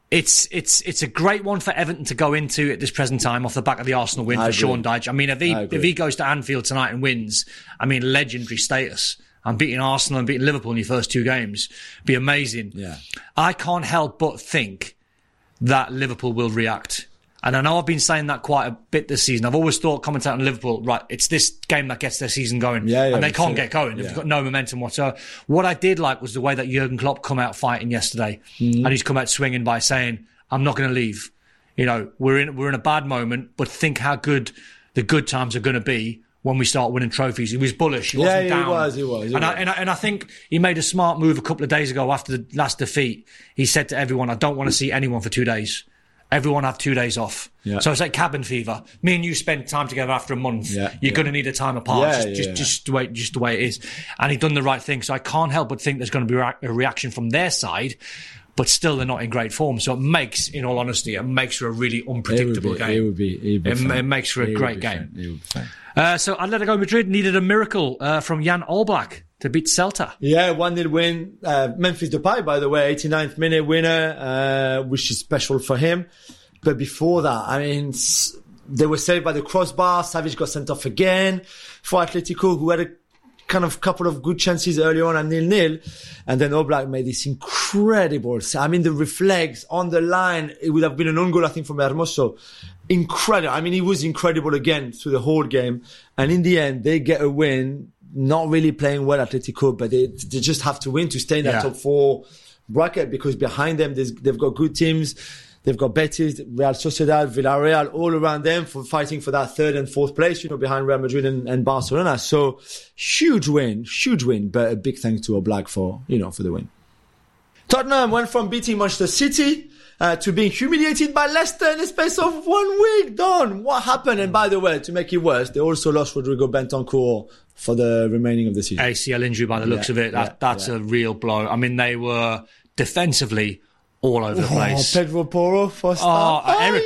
It's a great one for Everton to go into at this present time off the back of the Arsenal win for Sean Dyche. If he goes to Anfield tonight and wins, legendary status. I'm beating Arsenal and beating Liverpool in your first 2 games. Be amazing. Yeah. I can't help but think that Liverpool will react. And I know I've been saying that quite a bit this season. I've always thought, commentating on Liverpool, right, it's this game that gets their season going. And they can't get going. They've got no momentum whatsoever. What I did like was the way that Jurgen Klopp come out fighting yesterday. And he's come out swinging by saying, I'm not going to leave. We're in a bad moment, but think how good the good times are going to be when we start winning trophies. He was bullish. He wasn't down. He was. And I think he made a smart move a couple of days ago after the last defeat. He said to everyone, I don't want to see anyone for 2 days. Everyone have 2 days off. Yeah. So it's like cabin fever. Me and you spend time together after a month. You're going to need a time apart. Just the way it is. And he's done the right thing. So I can't help but think there's going to be a reaction from their side. But still, they're not in great form. So it makes, in all honesty, for a really unpredictable game. It makes for a great game. It would be fine. So Atletico Madrid needed a miracle from Jan Oblak to beat Celta. Yeah, 1-0 win. Memphis Depay, by the way, 89th minute winner, which is special for him. But before that, they were saved by the crossbar. Savic got sent off again for Atletico, who had a kind of couple of good chances early on at 0-0. And then Oblak made this incredible, the reflex on the line. It would have been an own goal, I think, from Hermoso. Incredible. He was incredible again through the whole game. And in the end, they get a win. Not really playing well, Atletico, but they just have to win to stay in that top 4 bracket, because behind them, they've got good teams. They've got Betis, Real Sociedad, Villarreal, all around them for fighting for that 3rd and 4th place, behind Real Madrid and Barcelona. So huge win, but a big thanks to Oblak for the win. Tottenham went from beating Manchester City to being humiliated by Leicester in the space of 1 week. Don, what happened? And by the way, to make it worse, they also lost Rodrigo Bentancur for the remaining of the season. ACL injury by the looks of it. That's a real blow. They were defensively all over the place. Pedro Porro for start. Eric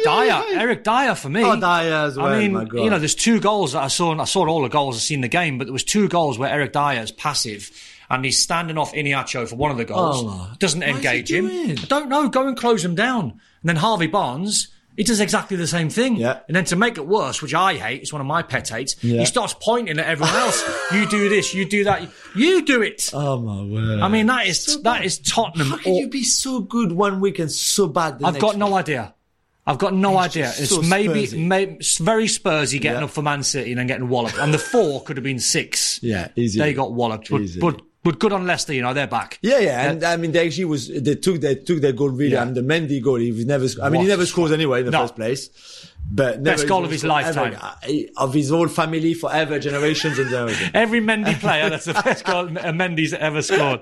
Dyer for me. Dyer as well. My God. There's 2 goals that I saw all the goals. I've seen the game, but there was 2 goals where Eric Dyer is passive and he's standing off Iheanacho for one of the goals. Doesn't engage him. I don't know. Go and close him down. And then Harvey Barnes, he does exactly the same thing. Yeah. And then to make it worse, which I hate, it's one of my pet hates, he starts pointing at everyone else. You do this, you do that, you do it. Oh my word. That is Tottenham. How can you be so good 1 week and so bad the next week? I've got no idea. It's so maybe very Spursy getting up for Man City and then getting walloped. And the 4 could have been 6. Yeah, easy. They got walloped. But good on Leicester, they're back. Yeah. And they actually they took their goal really. Yeah. The Mendy goal, he never scores anyway in the first place. But best goal of his lifetime. Of his whole family, forever, generations and generations. Every Mendy player, that's the best goal Mendy's ever scored.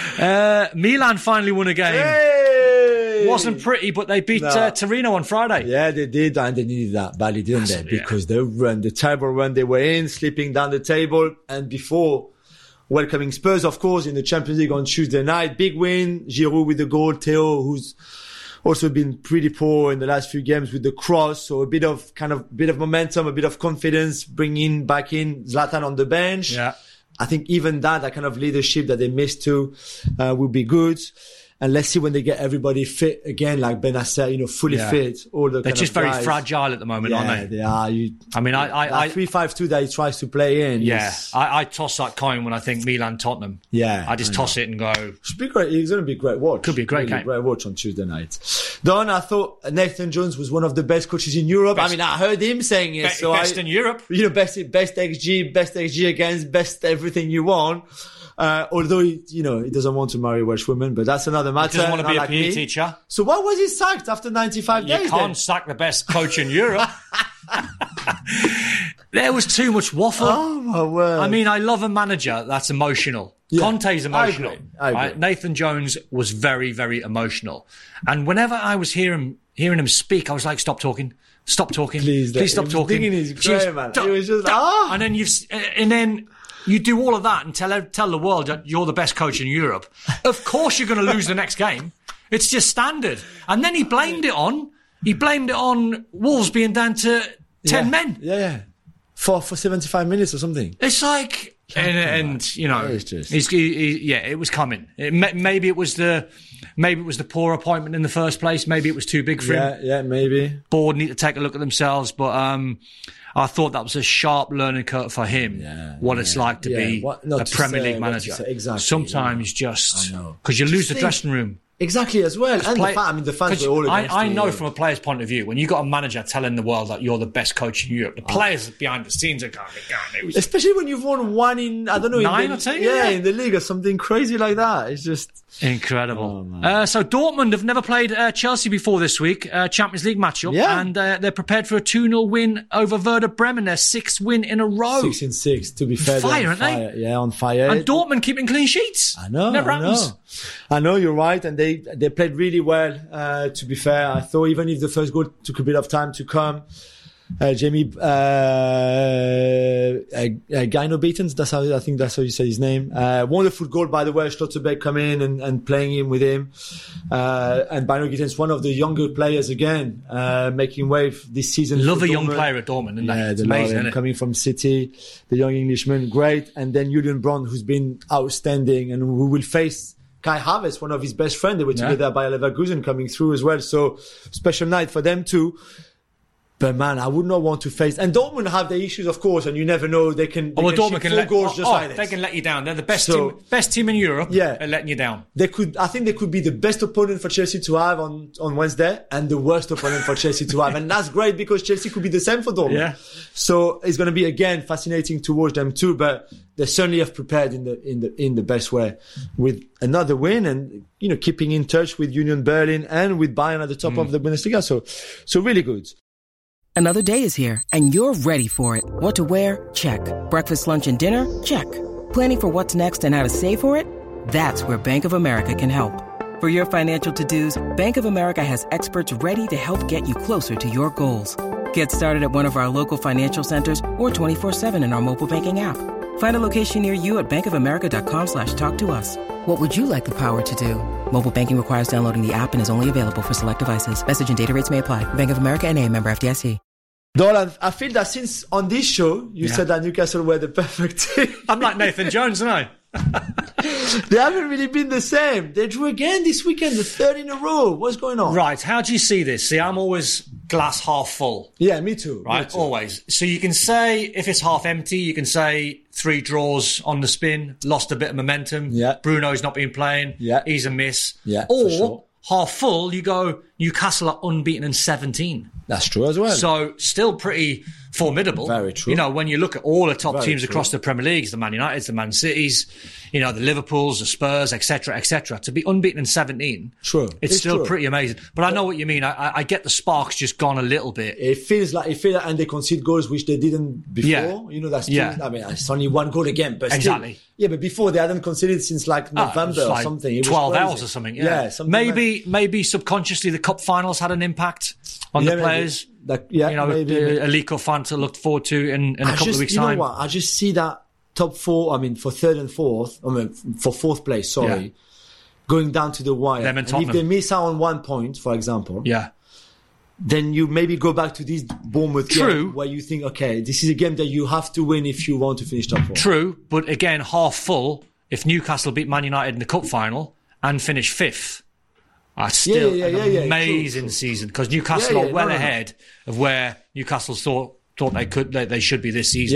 Milan finally won a game. Hey! Wasn't pretty, but they beat Torino on Friday. Yeah, they did, and they needed that badly, didn't they? Because the terrible run they were in, slipping down the table, and before welcoming Spurs, of course, in the Champions League on Tuesday night. Big win. Giroud with the goal. Theo, also been pretty poor in the last few games with the cross. So a bit of momentum, a bit of confidence, bringing back in Zlatan on the bench. Yeah. I think even that kind of leadership that they missed too, will be good. And let's see when they get everybody fit again, like Benacer, fully fit. They're just very fragile at the moment, aren't they? They are. I 3-5-2 that he tries to play in. Yeah, I toss that coin when I think Milan-Tottenham. Yeah, I just toss it and go. Should be great. It's going to be a great watch. Could be a great game. Great watch on Tuesday night. Don, I thought Nathan Jones was one of the best coaches in Europe. I heard him saying it. Best in Europe. Best XG against, best everything you want. Although he doesn't want to marry Welsh women, but that's another matter. He doesn't want to be a PE teacher. So why was he sacked after 95 days? You can't sack the best coach in Europe. There was too much waffle. Oh my word! I love a manager that's emotional. Yeah, Conte's emotional. I agree. Right? Nathan Jones was very, very emotional, and whenever I was hearing him speak, I was like, "Stop talking." Stop talking. Please stop talking. His grey, man. It was just and then you do all of that and tell the world that you're the best coach in Europe. Of course you're going to lose the next game. It's just standard. And then he blamed it on Wolves being down to 10 men. Yeah. For 75 minutes or something. It's like, it was coming. Maybe it was the poor appointment in the first place. Maybe it was too big for him. Yeah, maybe. Board need to take a look at themselves, but I thought that was a sharp learning curve for him. What it's like to be a Premier League manager. Exactly. Sometimes just because you lose the dressing room. Exactly as well. And the fans were all against I know from a player's point of view, when you got a manager telling the world that you're the best coach in Europe, the players behind the scenes are going. Especially when you've won one in, I don't know, 9 or 10? Yeah, in the league or something crazy like that. It's just incredible. So Dortmund have never played Chelsea before this week, Champions League matchup, and they're prepared for a 2-0 win over Werder Bremen, their 6th win in a row. 6 in 6, to be fair. Aren't they? Yeah, on fire. And Dortmund keeping clean sheets. I know. Never happens. I know, you're right. And they played really well, to be fair. I thought even if the first goal took a bit of time to come, Jamie Gino Beatons, I think that's how you say his name. Wonderful goal, by the way. Schlotterbeck come in and playing him with him. And Bino Gittens, one of the younger players again, making wave this season. Love a young player at Dortmund, isn't it? It's amazing, isn't it? Coming from City, the young Englishman, great. And then Julian Brandt, who's been outstanding and who will face Kai Havertz, one of his best friends. They were together by Leverkusen coming through as well. So special night for them too. But man, I would not want to face. And Dortmund have their issues, of course, and you never know. Dortmund can let goals just like this. They can let you down. They're the best team in Europe. Yeah, they're letting you down. I think they could be the best opponent for Chelsea to have on Wednesday, and the worst opponent for Chelsea to have. And that's great because Chelsea could be the same for Dortmund. Yeah. So it's going to be again fascinating to watch them too. But they certainly have prepared in the best way with another win, and keeping in touch with Union Berlin and with Bayern at the top of the Bundesliga. So really good. Another day is here, and you're ready for it. What to wear? Check. Breakfast, lunch, and dinner? Check. Planning for what's next and how to save for it? That's where Bank of America can help. For your financial to-dos, Bank of America has experts ready to help get you closer to your goals. Get started at one of our local financial centers or 24/7 in our mobile banking app. Find a location near you at bankofamerica.com/talktous. What would you like the power to do? Mobile banking requires downloading the app and is only available for select devices. Message and data rates may apply. Bank of America N.A., member FDIC. Dolan, I feel that since on this show, you said that Newcastle were the perfect team. I'm like Nathan Jones, aren't I? They haven't really been the same. They drew again this weekend, the third in a row. What's going on? Right. How do you see this? See, I'm always glass half full. Yeah, me too. Right? Me too. Always. So you can say, if it's half empty, you can say 3 draws on the spin, lost a bit of momentum. Yeah. Bruno's not been playing. Yeah. He's a miss. Yeah. Or half full, you go, Newcastle are unbeaten in 17. That's true as well. So still pretty formidable. Very true. When you look at all the top teams across the Premier League, the Man Uniteds, the Man Cities, the Liverpools, the Spurs, etc., to be unbeaten in 17, it's still pretty amazing. But I know what you mean. I get the sparks just gone a little bit. It feels like, and they concede goals which they didn't before. Yeah. That's still, I mean, it's only one goal again, but exactly. Still, yeah, but before they hadn't conceded since November or something. It 12 was hours or something. Yeah, something maybe subconsciously the cup finals had an impact on the players. Maybe. Aliko Fanta looked forward to in a couple of weeks' time. You know what? I just see that top 4, for third and fourth, for fourth place, going down to the wire. Them and and if they miss out on 1 point, for example, then you maybe go back to this Bournemouth game where you think, okay, this is a game that you have to win if you want to finish top 4. True, but again, half full. If Newcastle beat Man United in the cup final and finish 5th, that's still an amazing season, because Newcastle are well ahead of where Newcastle thought they should be this season.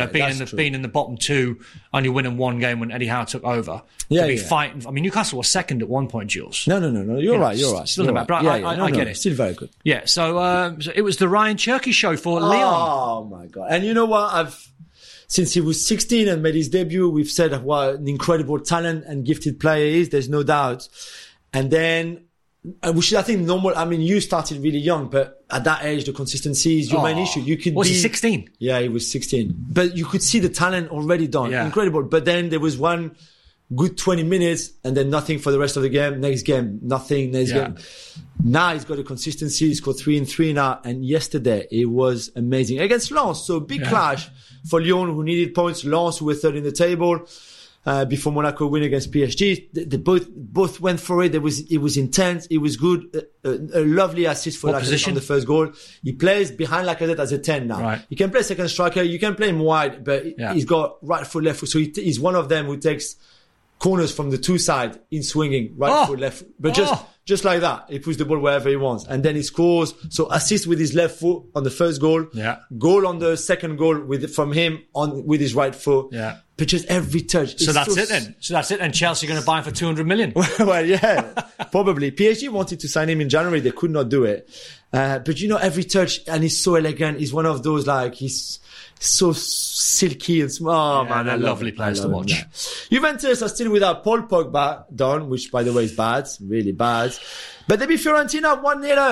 Being in the bottom 2, only winning 1 game when Eddie Howe took over. Fighting. I mean, Newcastle was second at one point, Jules. No. You're right. Still in the back, but I get it. Still very good. Yeah. So it was the Ryan Cherky show for Leon. Oh my God! And you know what? Since he was 16 and made his debut, we've said what an incredible talent and gifted player he is. There's no doubt. And then, which is, I think, normal. I mean, you started really young, but at that age, the consistency is your main issue. Was he 16? Yeah, he was 16. But you could see the talent already done. Yeah. Incredible. But then there was one good 20 minutes and then nothing for the rest of the game. Next game, nothing. Next game. Now he's got a consistency. He scored 3 and 3 now. And yesterday, it was amazing. Against Lens. So big clash for Lyon, who needed points. Lens, who were third in the table. Before Monaco win against PSG, they both went for it. It was intense. It was good. A lovely assist for Lacazette on the first goal. He plays behind Lacazette as a 10 now. Right. He can play second striker. You can play him wide, but he's got right foot, left foot. So he's one of them who takes corners from the 2 sides in swinging, right foot, left foot. But just like that, he puts the ball wherever he wants. And then he scores. So assist with his left foot on the first goal. Yeah. Goal on the second goal from him with his right foot. Yeah. But just every touch. So that's it then. And Chelsea are going to buy him for 200 million. Well, yeah, probably. PSG wanted to sign him in January. They could not do it. But every touch, and he's so elegant. He's one of those, he's so silky and small. Man, they're lovely players to watch. Juventus are still without Paul Pogba done, which by the way is bad, really bad. But they beat Fiorentina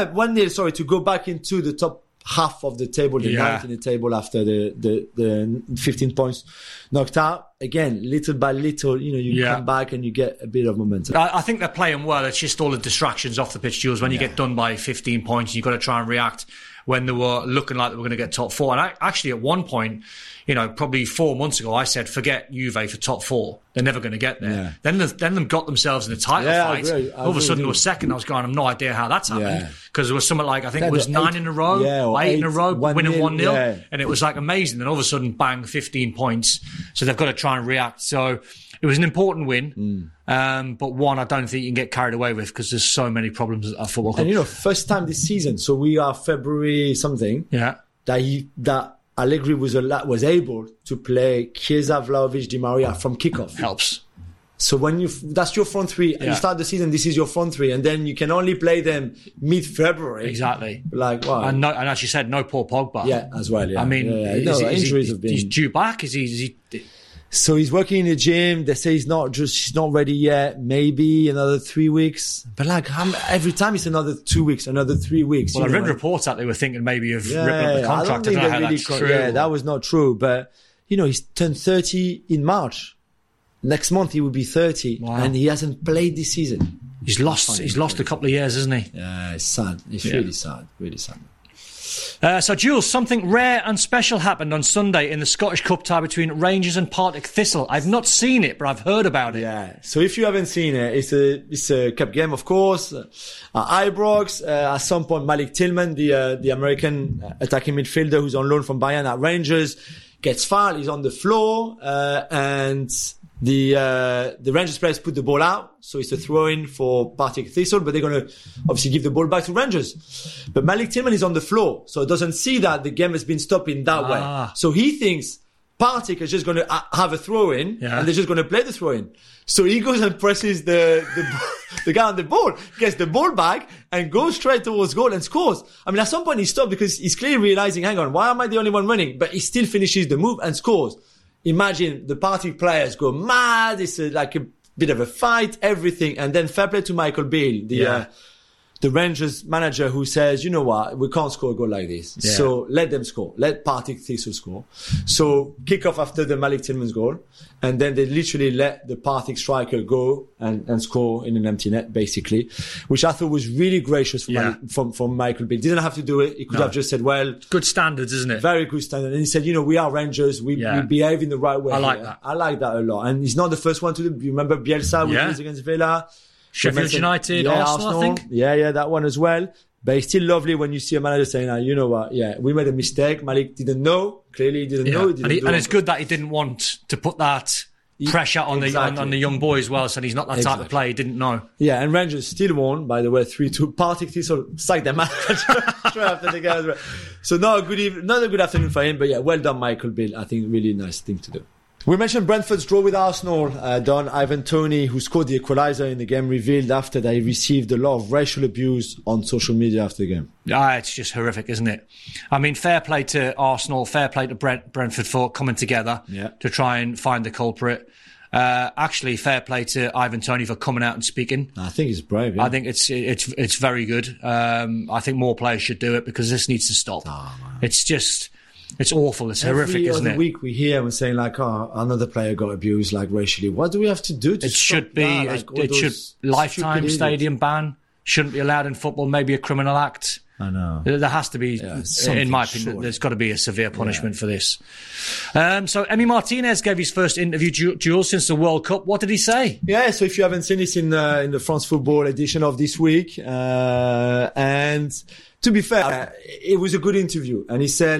1-0, to go back into the top half of the table, the ninth in the table after the 15 points knocked out. Again, little by little, you come back and you get a bit of momentum. I think they're playing well. It's just all the distractions off the pitch, Jules. When you get done by 15 points, you've got to try and react when they were looking like they were going to get top 4. And actually at one point, probably 4 months ago, I said, forget Juve for top 4. They're never going to get there. Yeah. Then them got themselves in a title fight. All of a sudden, they were second. I was going, I have no idea how that's happened. Because there was something like, I think it was 9 in a row, or 8 in a row, winning 1-0. Yeah. And it was amazing. Then all of a sudden, bang, 15 points. So they've got to try and react. So it was an important win. But one I don't think you can get carried away with, because there's so many problems at our football club. And first time this season, so we are February something, that Allegri was able to play Chiesa, Vlahovic, Di Maria from kickoff. Helps. So that's your front 3, and you start the season, this is your front 3, and then you can only play them mid-February. Exactly. Wow. And as you said, no Paul Pogba. Yeah, as well. Yeah. I mean, injuries have been. He's due back. Is he? So he's working in the gym. They say he's not ready yet. Maybe another 3 weeks. But every time it's another 2 weeks, another 3 weeks. Well, I read reports out they were thinking maybe of ripping up the contract. I don't know how that's true. Yeah, that was not true. But, he's turned 30 in March. Next month he will be 30. Wow. And he hasn't played this season. He's lost a couple of years, hasn't he? Yeah, it's sad. It's really sad. Really sad. So, Jules, something rare and special happened on Sunday in the Scottish Cup tie between Rangers and Partick Thistle. I've not seen it, but I've heard about it. Yeah. So if you haven't seen it, it's a cup game, of course. Ibrox, at some point, Malik Tillman, the American attacking midfielder who's on loan from Bayern at Rangers, gets fouled. He's on the floor, and the Rangers players put the ball out. So it's a throw-in for Partick Thistle, but they're going to obviously give the ball back to Rangers. But Malik Tillman is on the floor, so it doesn't see that the game has been stopped in that way. So he thinks Partick is just going to have a throw-in, and they're just going to play the throw-in. So he goes and presses the guy on the ball, gets the ball back, and goes straight towards goal and scores. I mean, at some point he stopped because he's clearly realizing, hang on, why am I the only one running? But he still finishes the move and scores. Imagine the Partick players go mad. It's like a bit of a fight, everything. And then fair play to Michael Beale, the Rangers manager, who says, you know what, we can't score a goal like this. Yeah. So let them score. Let Partick Thistle score. So kick off after the Malik Tillman's goal. And then they literally let the Partick striker go and score in an empty net, basically, which I thought was really gracious from Michael Beale. Didn't have to do it. He could have just said, well, good standards, isn't it? Very good standard. And he said, we are Rangers. We behave in the right way. I like that. I like that a lot. And he's not the first one to do. You remember Bielsa, which was against Villa. Sheffield United, Arsenal, I think. Yeah, that one as well. But it's still lovely when you see a manager saying, you know what, we made a mistake. Malik didn't know. Clearly he didn't know. And it's good that he didn't want to put that pressure on the young boy as well, so he's not that type of player. He didn't know. Yeah, and Rangers still won, by the way, 3-2. Particularly sort of sacked their manager straight after the game as well. So not a good afternoon for him, but well done, Michael Beale. I think really nice thing to do. We mentioned Brentford's draw with Arsenal. Don Ivan Toney, who scored the equaliser in the game, revealed after that he received a lot of racial abuse on social media after the game. It's just horrific, isn't it? I mean, fair play to Arsenal, fair play to Brentford for coming together to try and find the culprit. Actually, fair play to Ivan Toney for coming out and speaking. I think he's brave. Yeah. I think it's very good. I think more players should do it because this needs to stop. It's awful. It's horrific, isn't it? Every week we hear and saying another player got abused racially. What do we have to do to stop that? It should lifetime stadium ban. Shouldn't be allowed in football. Maybe a criminal act. I know. There has to be, in my opinion, there's got to be a severe punishment for this. So Emi Martinez gave his first interview, Jules, since the World Cup. What did he say? Yeah, so if you haven't seen this in the France Football edition of this week, and to be fair, it was a good interview. And he said,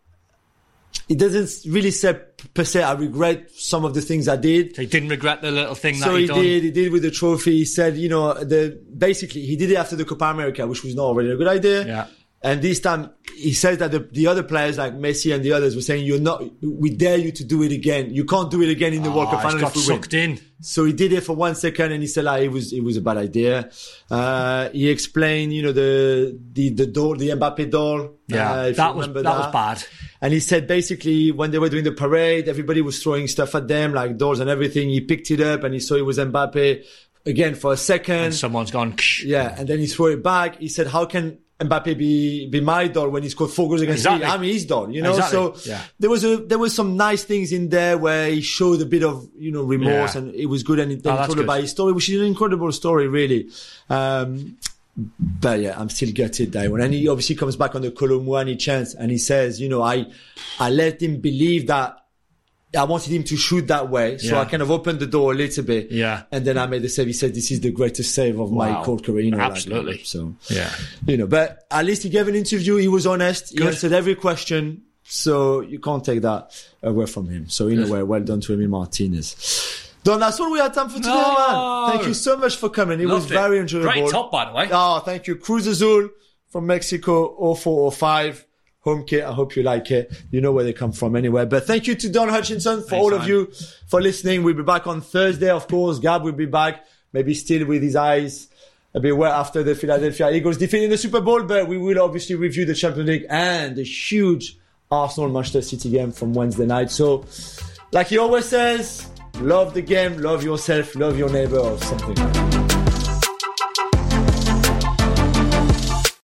he doesn't really say per se, I regret some of the things I did. He didn't regret the little thing that he done. He did with the trophy. He said, basically he did it after the Copa America, which was not already a good idea. Yeah. And this time he says that the other players like Messi and the others were saying, we dare you to do it again. You can't do it again in the World Cup final. Got sucked in. So he did it for 1 second and he said it was a bad idea. He explained, the Mbappe doll. Yeah, that was bad. And he said basically when they were doing the parade, everybody was throwing stuff at them, like dolls and everything. He picked it up and he saw it was Mbappe again for a second. And someone's gone. Yeah, and then he threw it back. He said, how can Mbappe be my doll when he scored 4 goals against me? I'm his doll, Exactly. So there was some nice things in there where he showed a bit of remorse, and it was good. And then he told about his story, which is an incredible story, really. But I'm still gutted that one. And he obviously comes back on the Colomwani chance and he says, I let him believe that I wanted him to shoot that way. So I kind of opened the door a little bit. Yeah. And then I made the save. He said, this is the greatest save of my court career. Absolutely. But at least he gave an interview. He was honest. He answered every question. So you can't take that away from him. So in a way, well done to Emi Martinez. Don, that's all we had time for today, man. Thank you so much for coming. It was very enjoyable. Great top, by the way. Oh, thank you. Cruz Azul from Mexico, 0405. Home kit. I hope you like it. You know where they come from anyway. But thank you to Don Hutchinson for all of you for listening. We'll be back on Thursday, of course. Gab will be back, maybe still with his eyes a bit wet after the Philadelphia Eagles defeat in the Super Bowl. But we will obviously review the Champions League and the huge Arsenal-Manchester City game from Wednesday night. So, like he always says, love the game, love yourself, love your neighbor, or something like that.